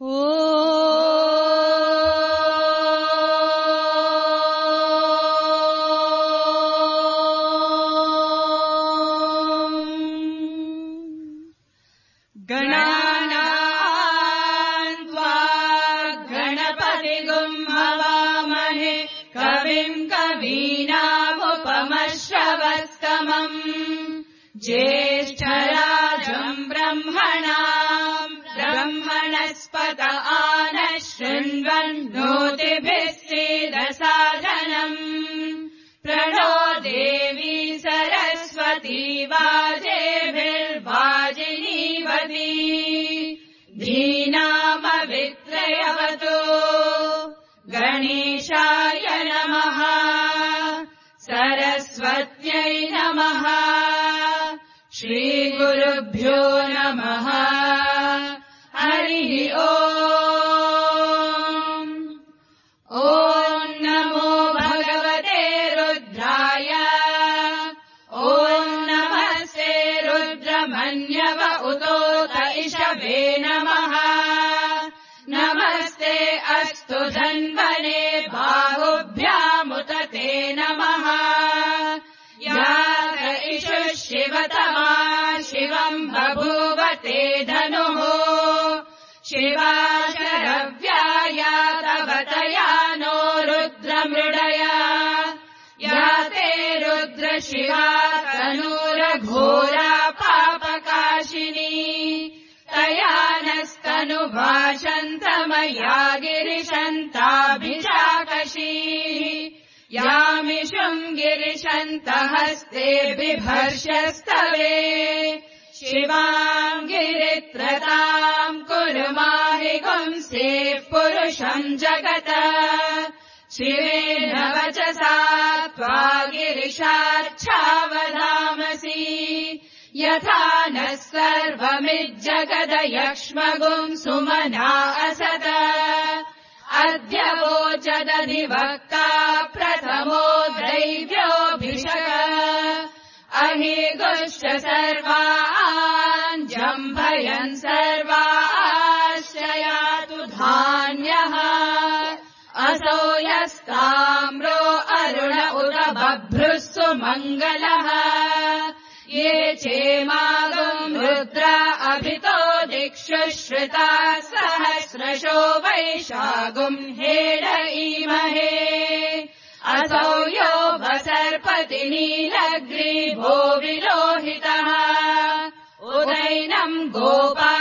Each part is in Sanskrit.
ज्येष्ठराजम् ब्रह्मणस्पत आनः शृण्वन्नोतिभिः सीदसादनम् प्रणो देवी सरस्वती वाजेभिर्वाजिनीवती धीनामवित्रयवतु गणेशाय नमः सरस्वत्यै नमः श्रीगुरुभ्यो नमः हरिः ओम् ॐ नमो भगवते रुद्राय ॐ नमस्ते रुद्रमन्यव उतोत इषवे नमः नमस्ते अस्तु धन्वने बाहुभ्यामुत ते नमः शिवतमा शिवम् बभूवते धनुः शिवा शरव्याया तव तया नो रुद्रमृडया या ते रुद्र शिवा तनूरघोरा पापकाशिनी तया नस्तनुभाषन्तमया गिरिशन्ताभिशाकशीः यामिषुम् गिरिशन्तहस्ते बिभर्षस्तवे शिवाम् गिरित्रताम् कुरु माहि गुंसे पुरुषम् जगत शिवेन वचसा त्वा गिरिशार्च्छावधामसि यथा नः सर्वमिज्जगदयक्ष्मगुम् सुमना असत अद्य वोचदधिवक्ता प्रथमो दैव्योऽभिषक अहिगुश्च सर्वान् जम्भयन् सर्वाश्रयातु धान्यः असौ यस्ताम्रो अरुण उत बभ्रुः सुमङ्गलः ये चेमागुम् रुद्र अभितो दिक्षु श्रुता सहस्रशो वैशागुम् हेडईमहे असौ यो वसर्पति नीलग्रीभो विलोहितः उदैनम् गोपा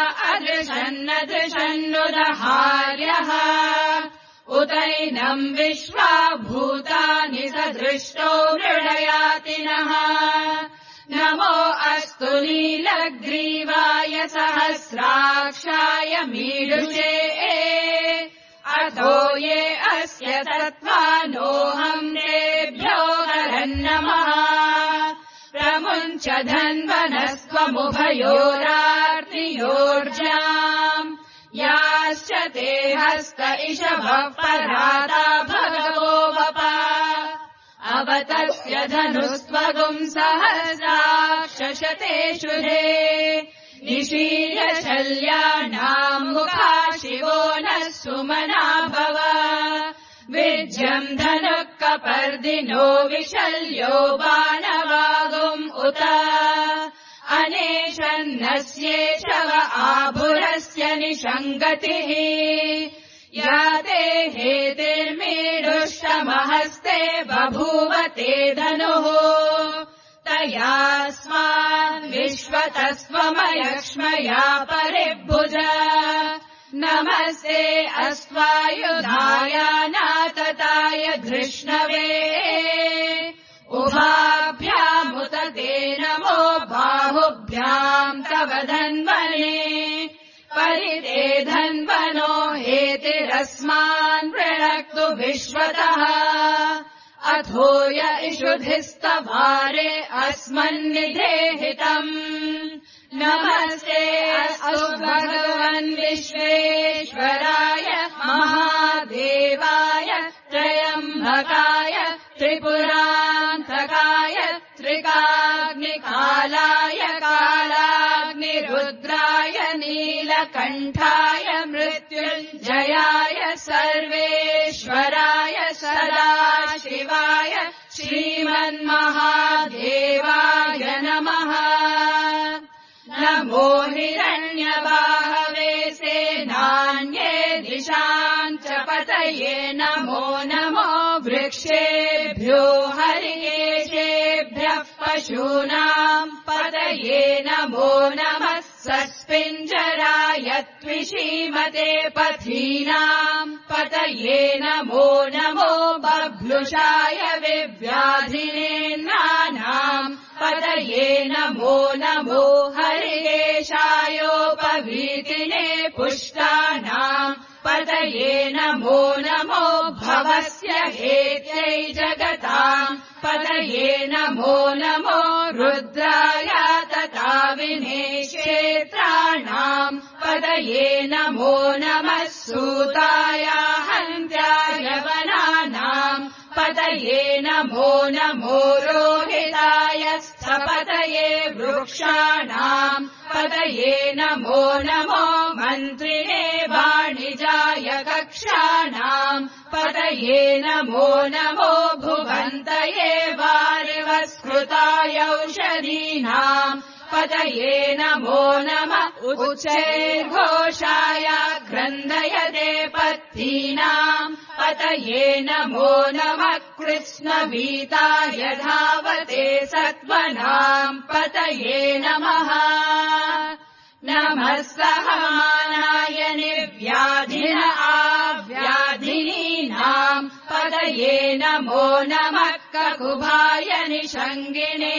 अदृशन्नदृशन्नुदहार्यः उदैनम् विश्वा भूतानि सदृष्टो मृडयातिनः नमो अस्तु नीलग्रीवाय सहस्राक्षाय मीडुषे अथो ये अस्य तत्त्वानोऽहम् तेभ्यो हरन्नमः प्रमुञ्च धन्वनस्त्वमुभयोरार्तियोर्जाम् याश्च ते हस्त इषभः पराता भगवो वपा अवतस्य धनुस्त्वगुम् सहस्राक्षशते शुधे निशीय शल्यानाम् मुखा शिवो नः सुमना भव विज्यम् धनुः कपर्दिनो विशल्यो बाणवागुम् उत अनेशन्नस्येषव आभुरस्य निषङ्गतिः या ते हेतिर्मीडुष्टमहस्ते बभूवते धनुः तयास्मान् विश्वतस्त्वमयक्ष्मया परिभुज नमस्ते अस्त्वायुधाय नातताय धृष्णवे उभाभ्यामुत ते नमो बाहुभ्याम् तव धन्वने परिते धन्वनो हेतिरस्मान् वृणक्तु विश्वतः अथो य इषुधिस्तवारे अस्मन्निधेहितम् नमस्ते अस्तु भगवन् विश्वेश्वराय महादेवाय त्रयम्बकाय त्रिपुरान्तकाय त्रिकाग्निकालाय कालाग्निरुद्राय नीलकण्ठाय मृत्युञ्जयाय पतये नमो नमो वृक्षेभ्यो हरिकेशेभ्यः पशूनाम् पतये नमो नमः सस्पिञ्जराय त्विषीमते पथीनाम् पतये नमो नमो बभ्लुषाय विव्याधिनेन्नानाम् पतये नमो नमो हरिकेशायोपवीतिने पुष्टानाम् पतये नमो नमो भवस्य हेत्यै जगताम् पतये नमो नमो रुद्राय तथा विनेक्षेत्राणाम् पतये नमो नमः सूताय हन्त्याय वनानाम् पतये नमो नमो रोहिताय स्थपतये वृक्षाणाम् पतये नमो नमो मन्त्रिणे वाणिजाय कक्षाणाम् पतये नमो नमो भुवन्तये वारिवस्कृताय औषधीनाम् पतये नमो नमः उच्चैर्घोषाय क्रन्दयते पत्नीनाम् पतये नमो नमः कृष्णवीताय धावते सत्त्वनाम् पतये नमः नमः सहमानाय निर्व्याधिन आव्याधिनीनाम् पतये नमो नमः ककुभाय निषङ्गिणे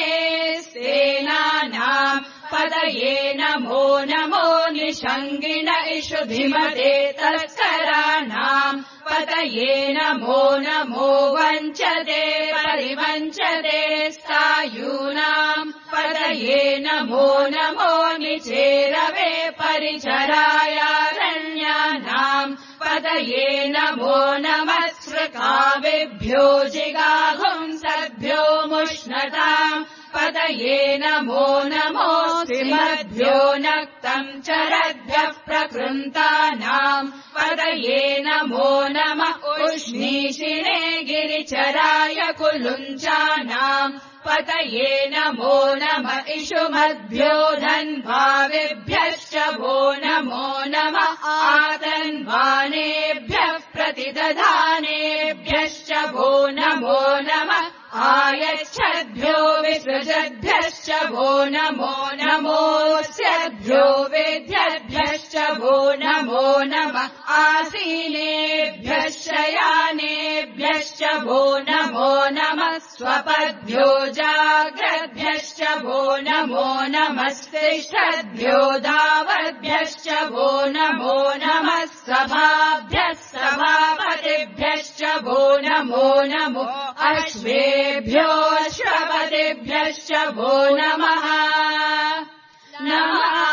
सेनानाम् पतये नमो नमो निषङ्गिण इषुधिमते तस्कराणाम् पतये नमो नमो वञ्चते परिवञ्चते स्थायूनाम् पतये नमो नमो निचेरवे परिचरायारण्यानाम् पतये नमो नमः सृकाविभ्यो जिगाहुंसद्भ्यो मुष्णताम् पतये नमो नमो सिंहद्भ्यो नक्तम् चरद्भ्यः प्रकृन्तानाम् पतये नमो नमः उष्णीषिणे गिरिचराय कुलुञ्चानाम् पतये नमो नमः इषुमद्भ्यो धन्वाविभ्यश्च वो नमो नमः आतन्वानेभ्यः प्रतिदधानेभ्यश्च वो नमो नमः आयच्छद्भ्यो विसृजद्भ्यश्च वो नमो नमोऽस्यद्भ्यो वेद्यद्भ्यश्च वो नमो नमः आसीनेभ्यः शयानेभ्यश्च वो नमो नमः स्वपद्भ्यो जाग्रद्भ्यश्च वो नमो नमस्तिष्ठद्भ्यो दावद्भ्यश्च वो नमो नमः सभाभ्यः सभापतिभ्यश्च वो नमो नमो अश्वेभ्यो अश्वपतिभ्यश्च वो नमः नमः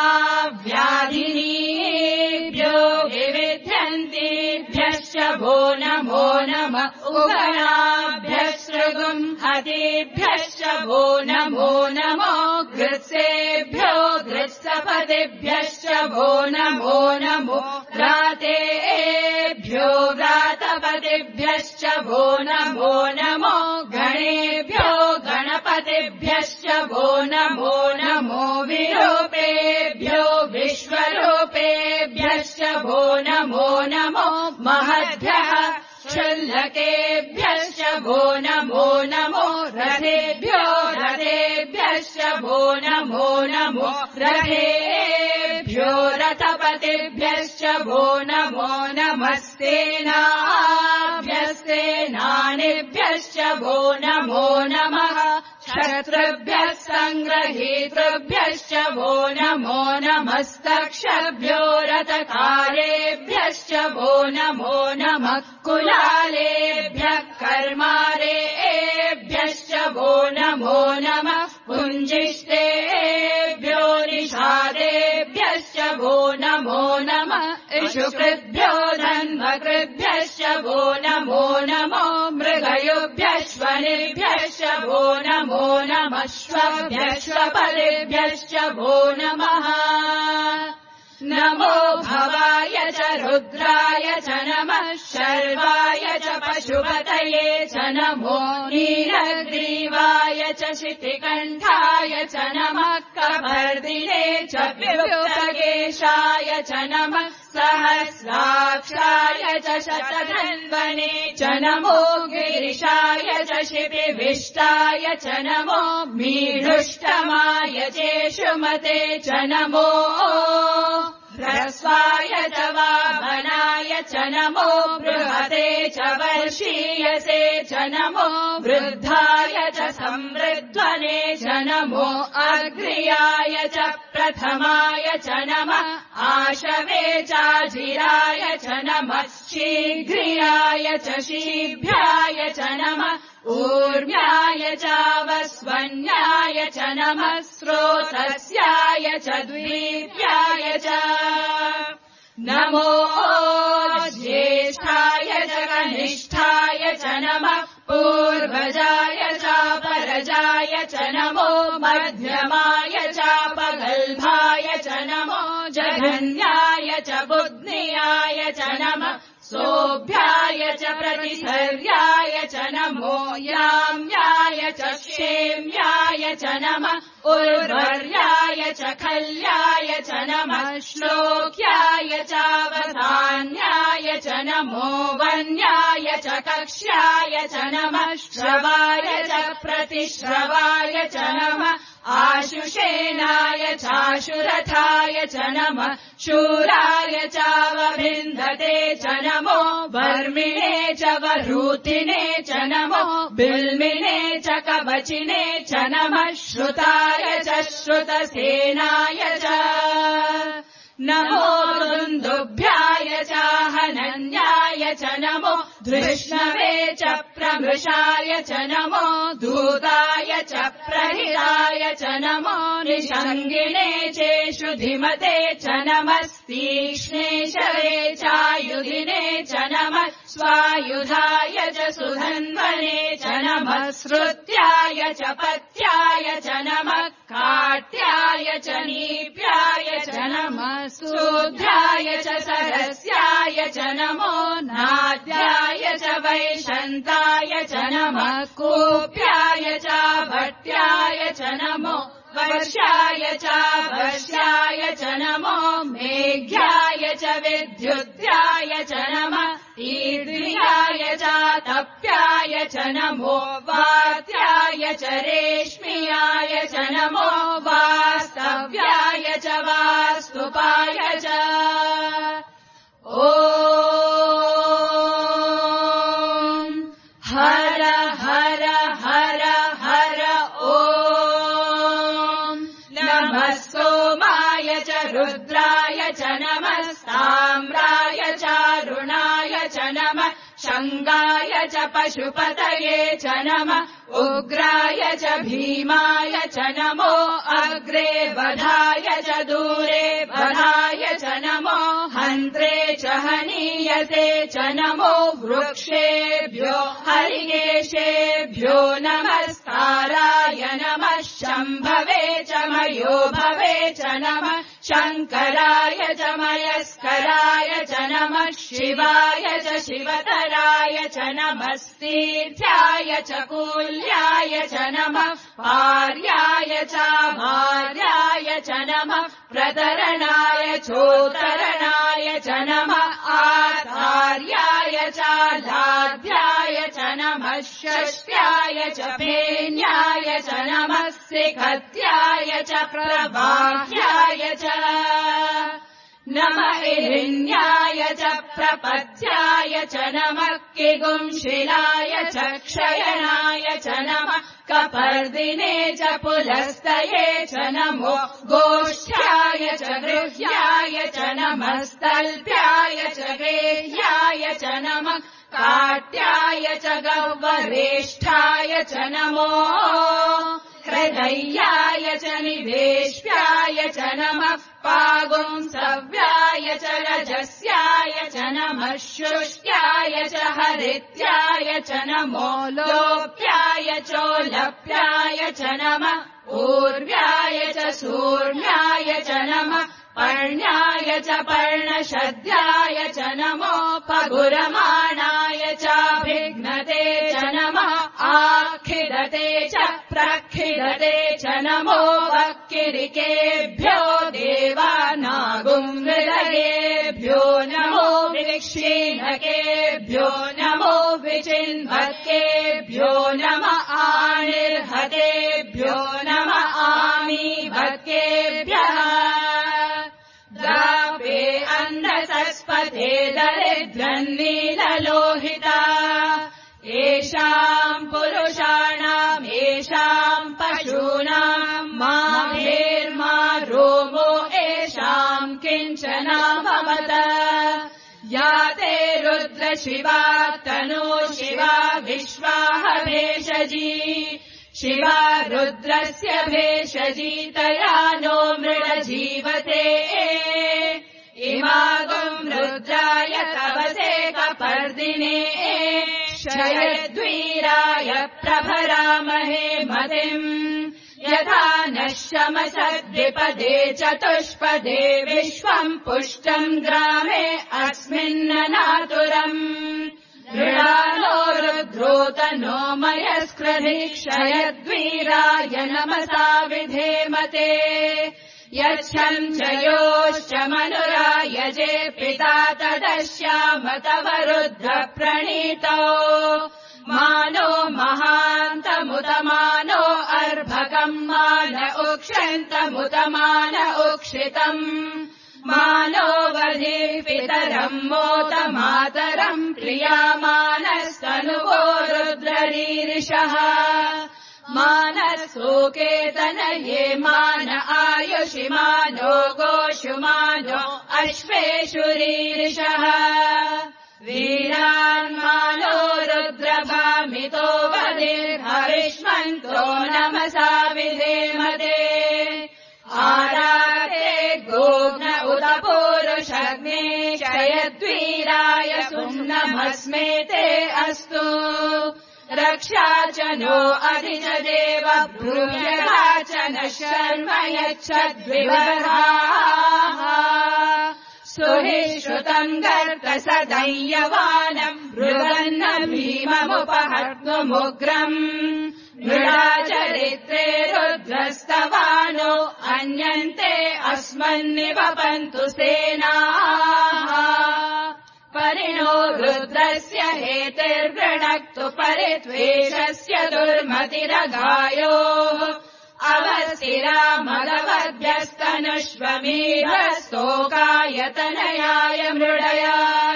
व्याधिनीभ्यो विविध्यन्तीभ्यश्च वो नमो नमः उगणाभ्यश्रुगुम् हतेभ्यश्च वो नमो नमो गृत्सेभ्यो गृत्सपतिभ्यश्च वो नमो नमो घ्रातेभ्यो घ्रातपतिभ्यश्च वो नमो नमो गणेभ्यो गणपतिभ्यश्च वो नमो नमो विरूपेभ्यो विश्वरूपेभ्यश्च वो नमो नमो महद्भ्यः क्षुल्लकेभ्यश्च वो नमो नमो रथेभ्यो रथेभ्यश्च वो नमो नमो रथेभ्यो रथपतिभ्यश्च वो नमो नमस्तेनाभ्यस्तेनानिभ्यश्च वो नमो नमः शत्रुभ्यः सङ्ग्रहीतृभ्यश्च वो नमो नमस्तक्षभ्यो रथकारेभ्यश्च वो नमो नमः कुलालेभ्यः कर्मारेभ्यश्च वो नमो नमः पुञ्जिष्टेभ्यो निषादेभ्यश्च वो नमो नमः इषुकृद्भ्यो धन्वकृद्भ्यश्च वो नमो नमो मृगयुभ्यश्वनिभ्यश्च वो नमो नमः श्वभ्यश्वपदेभ्यश्च वो नमः नमो भवाय च रुद्राय च नमः शर्वाय च पशुपतये च नमो नीलग्रीवाय च शितिकण्ठाय च नमः कपर्दिने च विभुक्तकेशाय च नमः सहस्राक्षाय च शतधन्वने च नमो गिरिशाय च शिपिविष्टाय च नमो मीढुष्टमाय चेषुमते च नमो ह्रस्वाय च वामनाय च नमो बृहते च वर्षीयसे च नमो वृद्धाय च संवृध्वने च नमो अग्र्याय च प्रथमाय च नमः आशवे चाजिराय च नमः शीघ्रियाय च शीभ्याय च नमः ऊर्व्याय चावस्वन्याय च नमः स्रोतस्याय च द्वीप्याय च नमो ज्येष्ठाय च कनिष्ठाय च नमः पूर्वजाय चापरजाय च नमो मध्यमाय चापगल्भाय च नमो जघन्याय च बुध्नियाय च नमः सोऽभ्याय च प्रतिसर्याय च नमो याम्याय च क्षेम्याय च नमः उर्वर्याय च खल्याय च नमः श्लोक्याय चावसान्याय च नमो वन्याय च कक्ष्याय च नमः श्रवाय च प्रतिश्रवाय च नमः आशुषेनाय चाशुरथाय च नमः शूराय चावभिन्दते च नमो वर्मिणे च वरूतिने च नमो बिल्मिने च कवचिने च नमः श्रुताय च श्रुतसेनाय च नमो दुन्दुभ्याय चाहनन्याय च नमो धृष्णवे च प्रमृषाय च नमो दूताय च प्रहिताय च नमो निषङ्गिणे चेषु धिमते च नमस्तीक्ष्णेशवे चायुधिने च नमः स्वायुधाय च सुधन्वने च नमः श्रुत्याय च पत्याय च नमः काट्याय च नीप्याय च नमः शूद्राय च सरस्याय च नमो नाद्याय च वैशन्ताय च नमः कूप्याय च भट्याय च नमो वर्षाय च वर्ष्याय च नमो मेघ्याय च विद्युत्याय च नमः ईर्ष्याय च तप्याय च नमो वात्याय च रेश्म्याय च नमो वास्तव्याय च वास्तुपाय च ॐ हर हर हर हर ॐ नमः सोमाय च रुद्राय च नमः ताम्राय चारुणाय च नमः शङ्गाय च पशुपतये च नमः उग्राय च भीमाय च नमो अग्रे वधाय च दूरे वधाय च नमो हन्त्रे च हनीयते च नमो वृक्षेभ्यो हरिकेशेभ्यो नमस्काराय नमः शम्भवे च मयोभवे च नमः शङ्कराय च मयस्कराय च नमः शिवाय च शिवतराय च नमस्तीर्थ्याय च कूल्याय च नमः पार्याय च भार्याय च नमः प्रतरणाय चोत्तरणाय च नमः आचार्याय च लाध्याय च नमः षष्ट्याय च फेन्याय च नमः सिखत्याय च प्रबाह्याय च नमः हिरण्याय च प्रपथ्याय च नमः किगुंशिलाय च क्षयणाय च नमः कपर्दिने च पुलस्तये च नमो गोष्ठ्याय च गृह्याय च नमः स्तल्प्याय च गेह्याय च नमः काट्याय च गह्वरेष्ठाय च नमो हृदयाय च निवेश्याय च नमः पागुंसव्याय च रजस्याय च नमः शुष्क्याय च हरित्याय च नमो लोप्याय चोलप्याय च नमः ऊर्व्याय च सूर्ण्याय च नमः पर्ण्याय च पर्णशद्याय पगुरमाणाय चाभिघ्नते च नमः आखिदते च प्रखिदते च नमो वक्किरिकेभ्यो देवानागुमृदयेभ्यो नमो विक्षीणकेभ्यो नमो विचिन्वक्केभ्यो नमः आनिर्हतेभ्यो नमः आमीभक्केभ्यः द्रापे अन्धसस्पते दरिद्रन्नीललोहिता येषाम् पुरुषाणाम् येषाम् पशूनाम् माभेर्मा रोमो येषाम् किञ्चनाभवत या ते रुद्र शिवा तनो शिवा विश्वाह भेषजी शिवा रुद्रस्य भेषजीतया नो मृडजीवते इमागम् रुद्राय तवसे कपर्दिने क्षयद्वीराय प्रभरामहे मतिम् यथा नः शमसद्विपदे चतुष्पदे विश्वम् पुष्टम् ग्रामे अस्मिन्ननातुरम् मृडालो रुद्रोतनो मयस्कृधि क्षयद्वीराय नमसा विधेमते यच्छम् च योश्च मनुरायजे पिता तदश्याम तव रुद्र प्रणीतो मानो महान्तमुतमानो अर्भकम् मान उक्षन्तमुतमान उक्षितम् मानो वधि पितरम् मोत मातरम् प्रियामानस्तनुवो रुद्ररीरिषः मानसोकेतनये मान आयुषि मानो गोषु मानो अश्वेषुरीरिषः वीरान्मानो रुद्रभामितो वधिर्हविष्मन्तो नमसा विधेमते आराते गोघ्न उत पूरुषग्ने क्षयद्वीराय सुम्नमस्मेते अस्तु रक्षा च नो अधिज देव ब्रूयता च न शर्म यच्छद्विवर्हाः सुहिश्रुतम् गर्त सदय्यवानम् मृगन्न भीममुपहर्तुमुग्रम् मृडाचरित्रे रुद्रस्तवानो अन्यन्ते अस्मन्निवपन्तु सेनाः परिणो रुद्रस्य हेतिर्वृणक्तु परित्वेषस्य दुर्मतिरगायोः अवस्थिरा मदवद्भ्यस्तनुष्वमीढस्तोकायतनयाय मृडया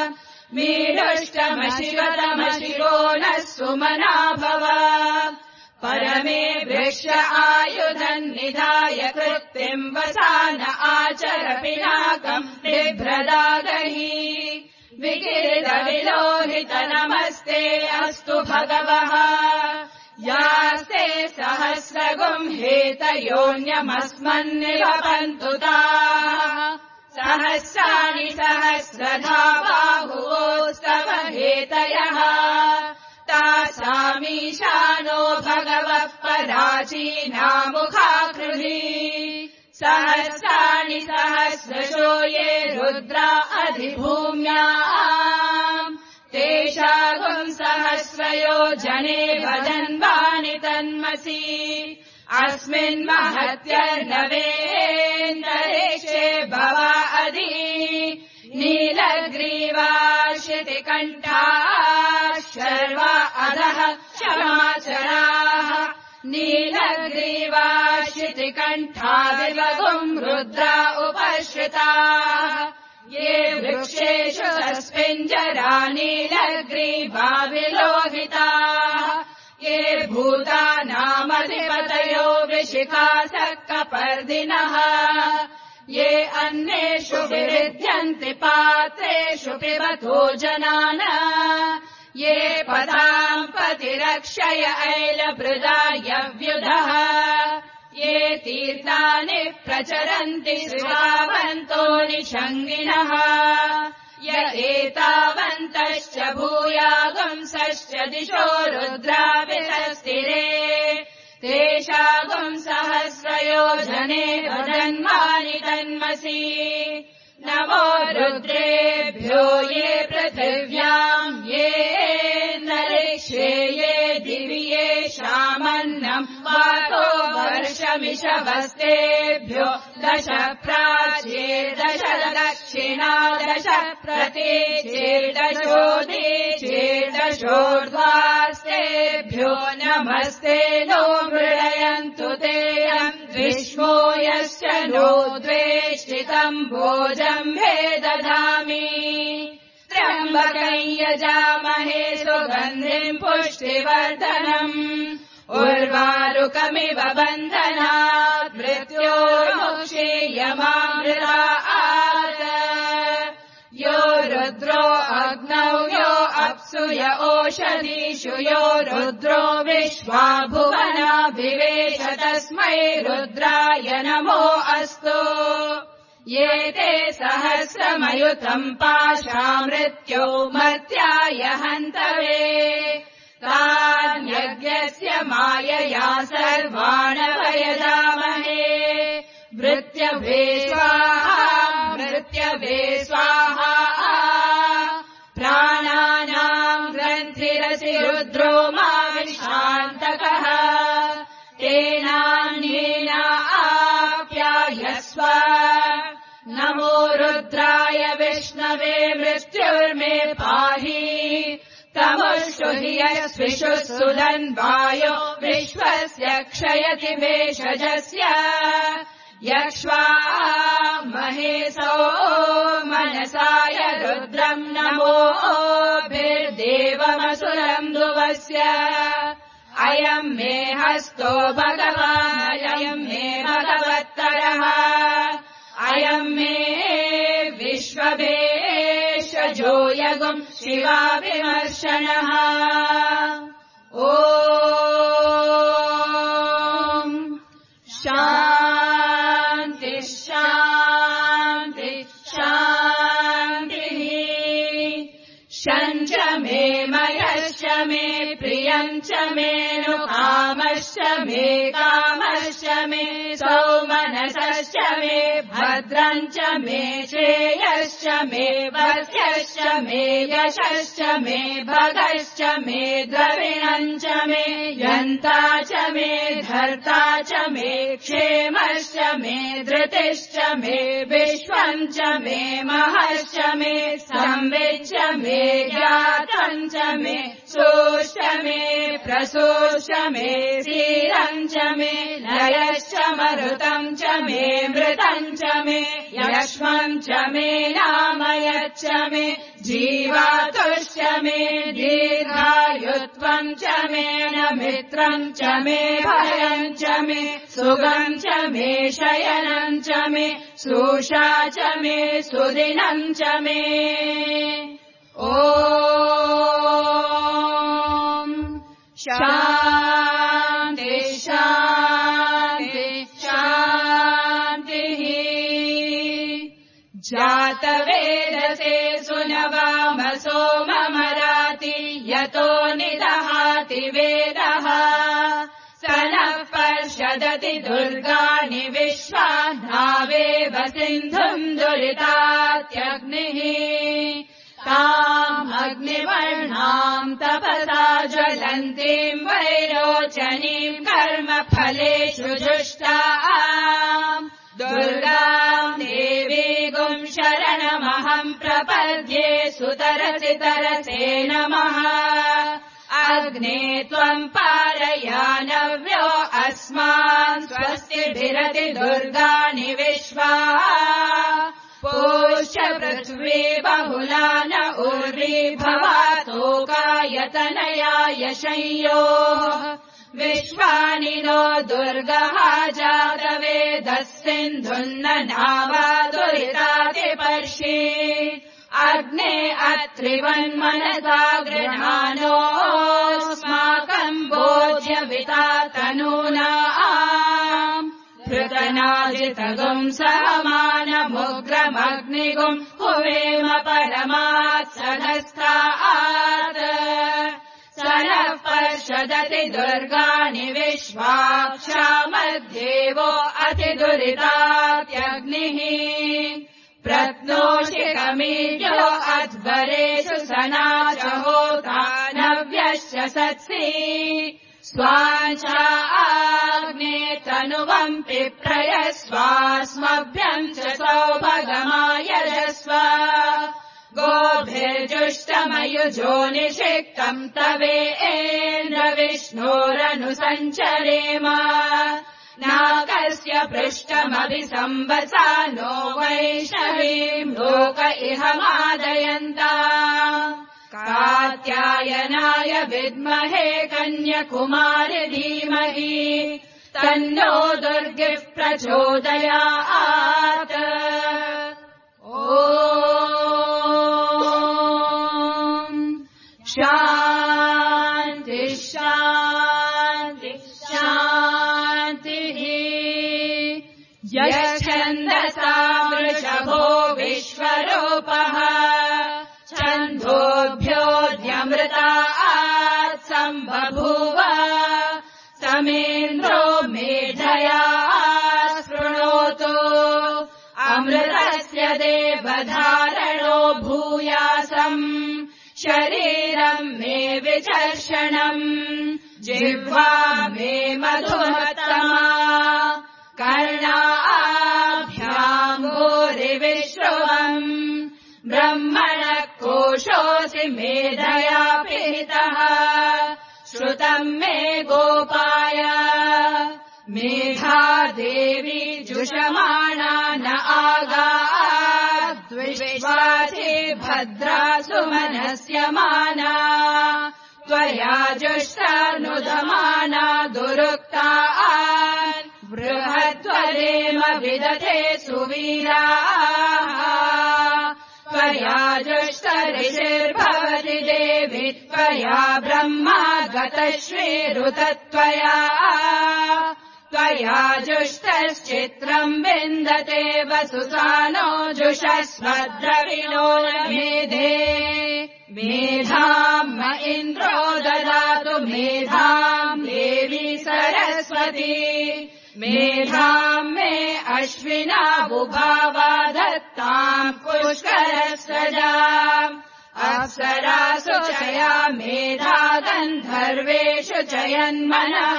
मीढुष्टमशिवतमशिरो नः सुमना भव परमे वृक्ष आयुधम् निधाय कृत्तिम् वसान आचर पिनाकम् बिभ्रदागहि विकिरितविलोहित नमस्ते अस्तु भगवः यास्ते सहस्रगुम् हेतयोऽन्यमस्मन्निवपन्तु ताः सहस्राणि सहस्रधा बाहुवोस्तव हेतयः तासामीशानो भगवः पराचीनामुखाकृधि सहस्राणि सहस्रशो ये रुद्रा अधिभूम्याम् तेषागुम् सहस्रयो जने भजन्वानि तन्मसि अस्मिन् महत्यर्नवेन्दरेशे भवा अधि नीलग्रीवा शितिकण्ठाः शर्वा अधः क्षमाचराः नीलग्रीवा शितिकण्ठादिवगुम् रुद्रा उपश्रिताः ये वृक्षेषु सस्पिञ्जरा नीलग्रीवा विलोहिताः ये भूतानामधिपतयो वृषिकासक्कपर्दिनः ये अन्येषु विविध्यन्ति पात्रेषु पिबतो जनान ये पदाम् पतिरक्षय ऐलभृदा यव्युधः ये तीर्थानि प्रचरन्ति श्रावन्तो निषङ्गिणः य एतावन्तश्च भूयागुंसश्च दिशो रुद्रावितस्तिरे तेषागुम् सहस्रयो जने भजन्वानि तन्मसि नमो रुद्रेभ्यो ये पृथिव्याम् ये नरिष्ये ये दिवि येषामन्नम् वातो वर्षमिषवस्तेभ्यो 10 प्राच्ये 10 दक्षिणा 10 प्रतीचे 10 दशोर्ध्वास्तेभ्यो नमस्ते नो मृडयन्तु तेऽयम् विश्वो यश्च नो द्वेष्टितम् भोजम् मे ददामि त्र्यम्बकम् यजामहे सुगन्धिम् पुष्टिवर्धनम् उर्वारुकमिव बन्धनात् मृत्योर्मुक्षीयमामृतात् यो रुद्रो अग्नौ यो अप्सु य ओषधीषु यो रुद्रो विश्वा भुवना विवेश तस्मै रुद्राय नमो अस्तु ये ते सहस्रमयुतम् पाशा मृत्यो मर्त्याय हन्तवे तान्यज्ञस्य मायया सर्वाणवयजामहे मृत्यवे स्वाहा प्राणानाम् ग्रन्थिरसि रुद्रो मा विशान्तकः तेनान्येना आप्यायस्व नमो रुद्राय विष्णवे मृत्युर्मे पाहि तमुषु हि यस्विषु सुदन्वायो विश्वस्य क्षयति भेषजस्य यक्ष्वा महेशो मनसाय रुद्रम् नमोभिर्देवमसुरम् ध्रुवस्य अयम् मे हस्तो भगवान् अयम् मे भगवत्तरः अयम् मे विश्वभेषजो यगुम् शिवाभिमर्शनः ॐ शान्ति शान्ति शान्तिः शञ्च मे मयश्च मे प्रियम् च मे नुकामश्च मे कामश्च मे सौमनसश्च मे भद्रम् च मे श्रेयश्च मे वर्ध्यश्च मे यशश्च मे भगश्च मे द्रविणम् च मे यन्ता च मे धर्ता च मे क्षेमश्च मे धृतिश्च मे विश्वम् च मे महश्च मे संविच्च मे ज्ञातम् च मे सोश्च मे प्रसोश्च मे स्थिरम् च मे लयश्च मरुतम् च मे मृतम् च मे यक्ष्मम् च मे नामयच्च मे जीवातुश्च मे दीर्घायुत्वम् च मे न मित्रम् च मे भयम् च मे सुगम् च मे शयनम् च मे सुषा च मे सुदिनम् च मे ॐ शान्ति शान्ति शान्तिः जातवेदसे सुनवामसो ममराति यतो निदहाति वेदः स नः पर्षदति दुर्गाणि विश्वा धावेव सिन्धुम् दुरितात्यग्निः ताम् अग्निवर्णाम् तपसा ज्वलन्तीम् वैरोचनीम् कर्मफलेषु जुष्टाम् दुर्गाम् देवीगुम् शरणमहम् प्रपद्ये सुतरसि तरसे नमः अग्ने त्वम् पारयानव्यो अस्मान् स्वस्तिभिरति दुर्गाणि विश्वा पोष्य पृथ्वी बहुला न उर्वी भवातोकायतनया यशंयोः विश्वानि नो दुर्गः जातवेदः सिन्धुन्न नावा दुरितादिपर्षि अग्ने अत्रिवन्मनसा गृहाणोऽस्माकम् भोज्यविता तनूना पृतनाजितगुम् सहमानमुग्रमग्निगुम् हुवेम परमात् सदस्तात् स नः पर्षदति दुर्गाणि विश्वाक्षा मध्येवो अतिदुरितात्यग्निः प्रत्नोषिकमीड्यो अध्वरेषु सना च होता नव्यश्च सत्सि स्वाञ्चा आग्ने तनुवम् पिप्रयस्वास्मभ्यम् च सौभगमायजस्व गोभिर्जुष्टमयुजो निषिक्तम् तवेन्द्र विष्णोरनुसञ्चरेम नाकस्य पृष्ठमभिसंवसा नो वैष्णवीम् लोक इह मादयन्ता कात्यायनाय विद्महे कन्याकुमारि धीमहि तन्नो दुर्गिः प्रचोदयात् शान्ति शान्ति शान्तिः यच्छन्दसा वृषभो विश्वरूपः छन्दोभ्योऽध्यमृतात् सम्बभूव समेन्द्रो मेधया शृणोतु अमृतस्य देवधारणो भूयासम् शरीरम् मे विचर्षणम् जिह्वा मे मधुमत्तमा कर्णाभ्याम् भूरिविश्रुवम् ब्रह्मणः कोशोऽसि मेधया पिहितः श्रुतम् मे गोपाय मेधा देवी जुषमाणा न आगाद्विश्वासि भद्रा सुमनस्यमाना त्वया जुष्टानुदमाना दुरुक्तान् बृहद्वरेम विदधे सुवीराः त्वया जुष्टऋषिर्भवति देवि त्वया ब्रह्मा गतश्रीरुतत्वया त्वया जुष्टश्चित्रम् विन्दते वसुसानो जुषस्वद्रविणो मेधे मेधाम् म इन्द्रो ददातु मेधाम् देवी सरस्वती मेधाम् मे अश्विना बुभावा दत्ताम् पुष्करस्वजाम् अप्सरासु चया मेधा गन्धर्वेषु चयन्मनः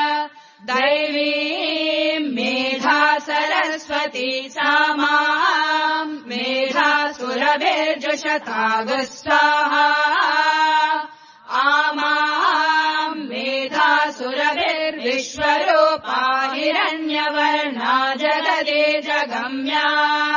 दैवीम् मेधा सरस्वती सा माम् मेधा सुरभिर्जुषतागस्वाहा आमाम् मेधा सुरभिर्विश्वरूपा हिरण्यवर्णा जगदे जगम्या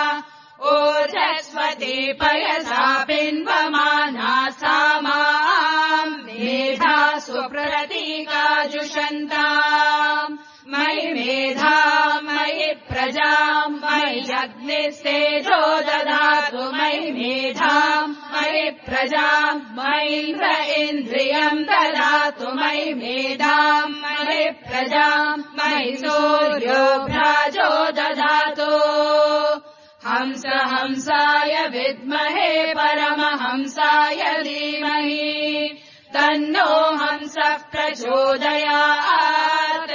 ओजस्वती पयसा पिन्वमाना सा माम् मेधा सुप्रतीका जुषन्ताम् मयि मेधा मयि प्रजाम् मयि अग्निस्तेजो ददातु मयि मेधाम् मयि प्रजाम् मयीन्द्र इन्द्रियम् ददातु मयि मेधाम् मयि प्रजाम् मयि सूर्यो भ्राजो ददातु हंस हंसाय विद्महे परमहंसाय धीमहि तन्नो हंसः प्रचोदयात्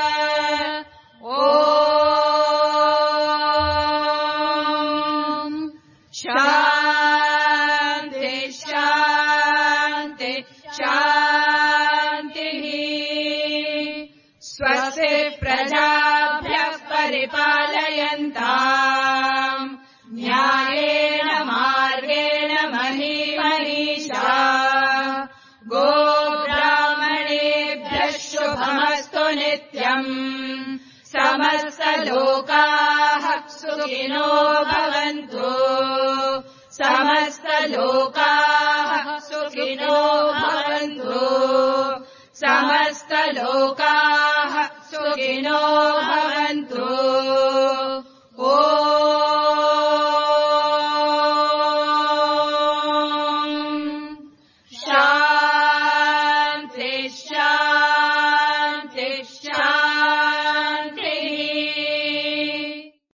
ॐ शान्ति शान्ति शान्तिः स्वस्ति प्रजाभ्यः परिपालयन्ताम् न्यायेन मार्गेण महीमनीषा गोब्राह्मणेभ्यः शुभमस्तु नित्यम् समस्तलोकाः सुखिनो भवन्तु समस्तलोकाः सुखिनो भवन्तु समस्तलोकाः सुखिनो भवन्तु